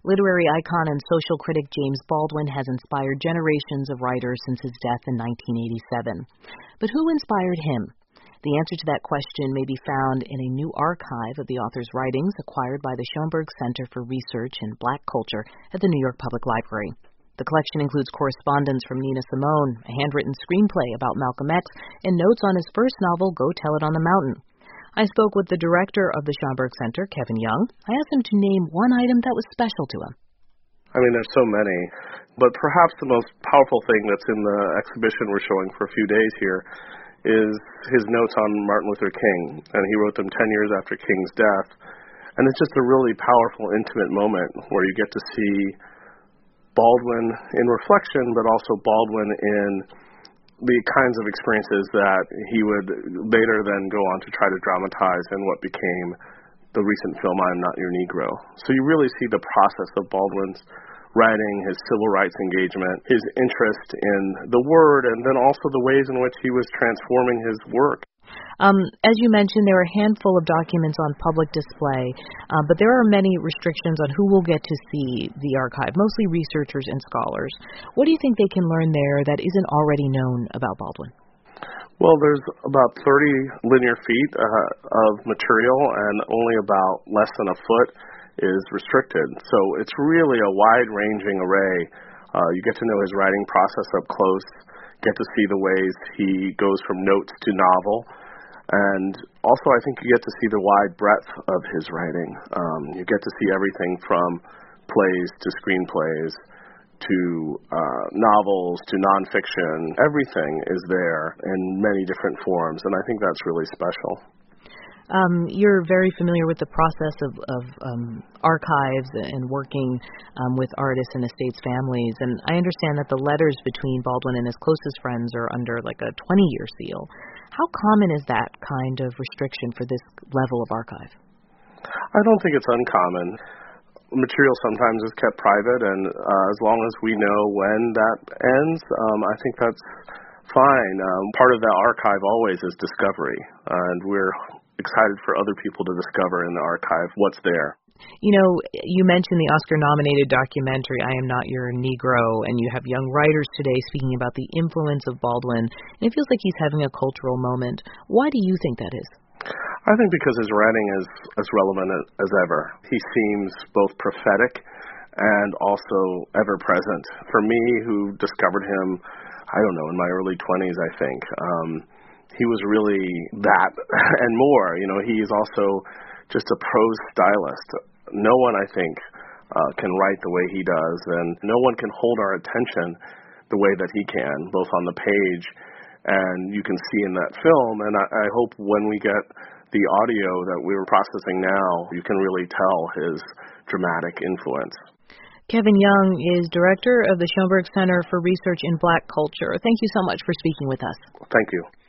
Literary icon and social critic James Baldwin has inspired generations of writers since his death in 1987. But who inspired him? The answer to that question may be found in a new archive of the author's writings acquired by the Schoenberg Center for Research in Black Culture at the New York Public Library. The collection includes correspondence from Nina Simone, a handwritten screenplay about Malcolm X, and notes on his first novel, Go Tell It on the Mountain. I spoke with the director of the Schoenberg Center, Kevin Young. I asked him to name one item that was special to him. I mean, there's so many, but perhaps the most powerful thing that's in the exhibition we're showing for a few days here is his notes on Martin Luther King, and he wrote them 10 years after King's death. And it's just a really powerful, intimate moment where you get to see Baldwin in reflection, but also Baldwin in the kinds of experiences that he would later then go on to try to dramatize in what became the recent film, I'm Not Your Negro. So you really see the process of Baldwin's writing, his civil rights engagement, his interest in the word, and then also the ways in which he was transforming his work. As you mentioned, there are a handful of documents on public display, but there are many restrictions on who will get to see the archive, mostly researchers and scholars. What do you think they can learn there that isn't already known about Baldwin? Well, there's about 30 linear feet of material, and only about less than a foot is restricted. So it's really a wide-ranging array. You get to know his writing process up close, get to see the ways he goes from notes to novel, and also I think you get to see the wide breadth of his writing. You get to see everything from plays to screenplays to novels to nonfiction. Everything is there in many different forms, and I think that's really special. You're very familiar with the process of archives and working with artists and estates' families, and I understand that the letters between Baldwin and his closest friends are under like a 20-year seal. How common is that kind of restriction for this level of archive? I don't think it's uncommon. Material sometimes is kept private, and as long as we know when that ends, I think that's fine. Part of the archive always is discovery, and we're excited for other people to discover in the archive what's there. You know, you mentioned the Oscar-nominated documentary, I Am Not Your Negro, and you have young writers today speaking about the influence of Baldwin, and it feels like he's having a cultural moment. Why do you think that is? I think because his writing is as relevant as ever. He seems both prophetic and also ever-present. For me, who discovered him, I don't know, in my early 20s, I think, he was really that and more. You know, he's also just a prose stylist. No one, I think, can write the way he does, and no one can hold our attention the way that he can, both on the page and you can see in that film. And I hope when we get the audio that we were processing now, you can really tell his dramatic influence. Kevin Young is director of the Schoenberg Center for Research in Black Culture. Thank you so much for speaking with us. Thank you.